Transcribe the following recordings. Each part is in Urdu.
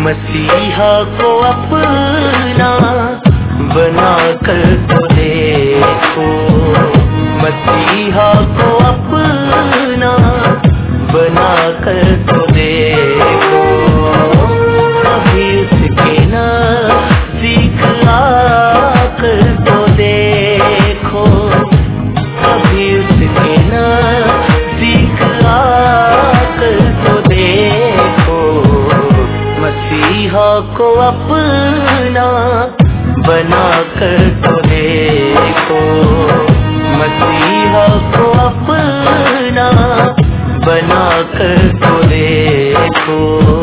مسیحا کو اپنا بنا کر تو دیکھو، مسیحا کو اپنا بنا کر تو دیکھو، کبھی اس کے نزدیک آ کر تو دیکھو، کبھی اس کے نزدیک آ کر تو دیکھو، مسیحا کو اپنا بنا کر تو دیکھو، مسیحا کو اپنا بنا کر تو دیکھو۔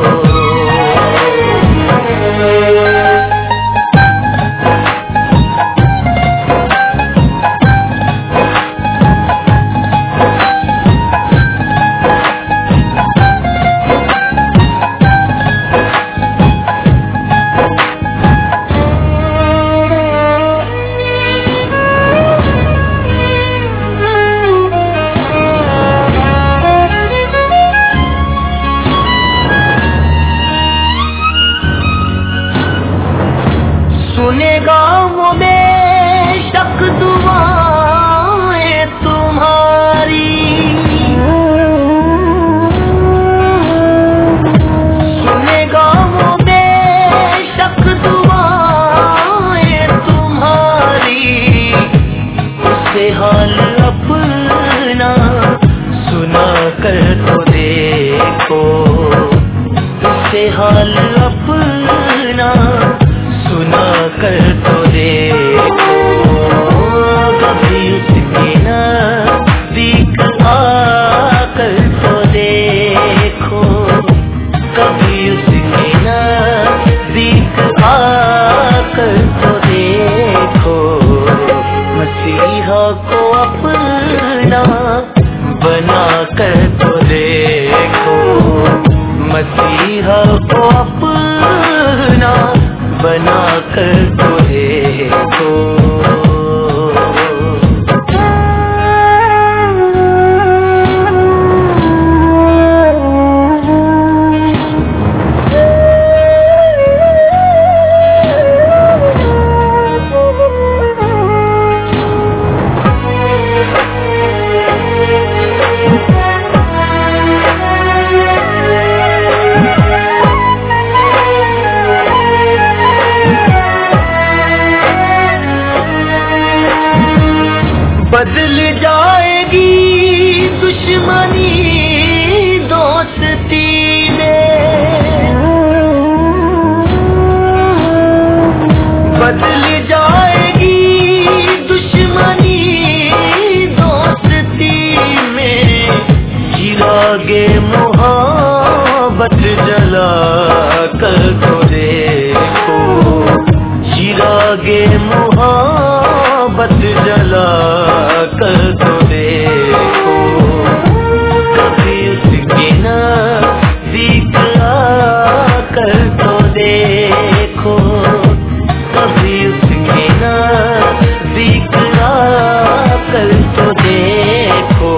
سنے گا وہ بے شک دعائیں تمہاری، سنے گا وہ بے شک دعائیں تمہاری، اس سے حال اپنا سنا کر تو دیکھو، اس سے حال اپنا سنا کر تو دیکھو، کبھی اس کے نزدیک آ کر تو دیکھو، کبھی اس کے نزدیک آ کر تو دیکھو، مسیحا کو اپنا بنا کر تو دیکھو، مسیحا کو اپنا بنا کر تو دیکھو۔ بدل جائے گی دشمنی دوستی میں، بدل جائے گی دشمنی دوستی میں، چراغ محبت جلا کر تو دیکھو، چراغ محبت جلا کر تو دیکھو، کبھی اس کے نزدیک آ کر تو دیکھو، کبھی اس کے نزدیک آ کر تو دیکھو،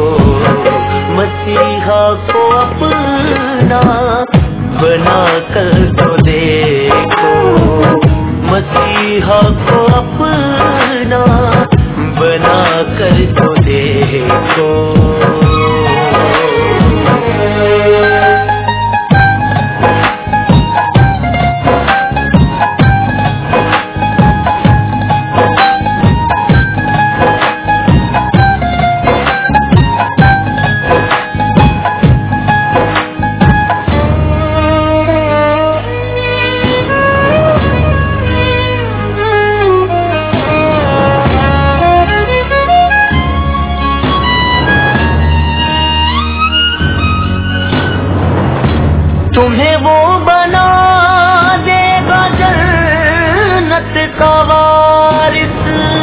مسیحا کو اپنا بنا کر تو دیکھو، مسیحا کو اپنا بنا کر تو دیکھو۔ تمہیں وہ بنا دے گا جنت کا وارث،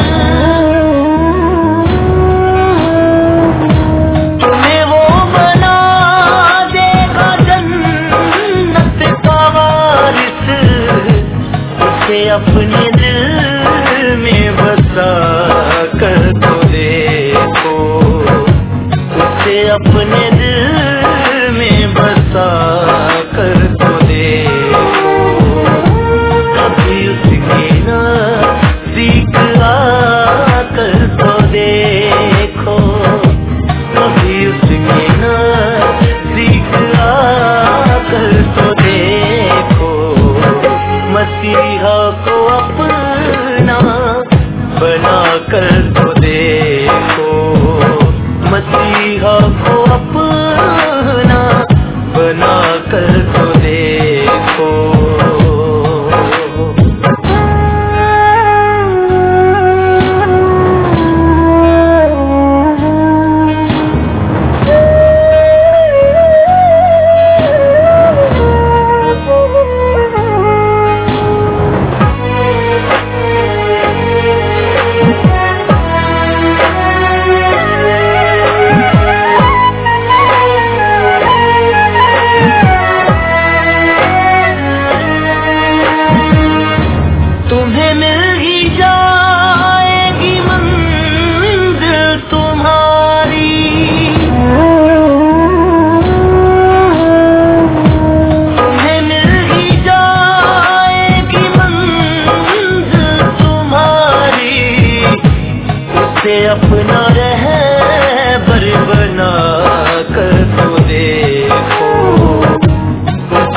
تمہیں وہ بنا دے گا جنت کا وارث، اسے اپنے دل میں بسا کر تو دیکھو، اسے اپنے دل میں بسا کر تو دیکھو،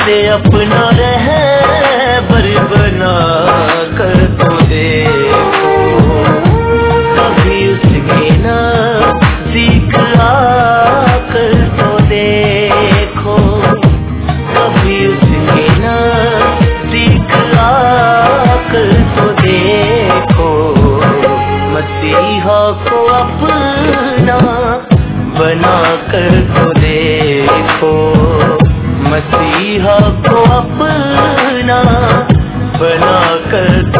اسے اپنا رہبر بنا کر تو دیکھو، کبھی اس کے نزدیک آ کر تو دیکھو، کبھی اس کے نزدیک آ کر تو دیکھو، مسیحا کو اپنا بنا کر تو دیکھو، مسیحا کو اپنا بنا کر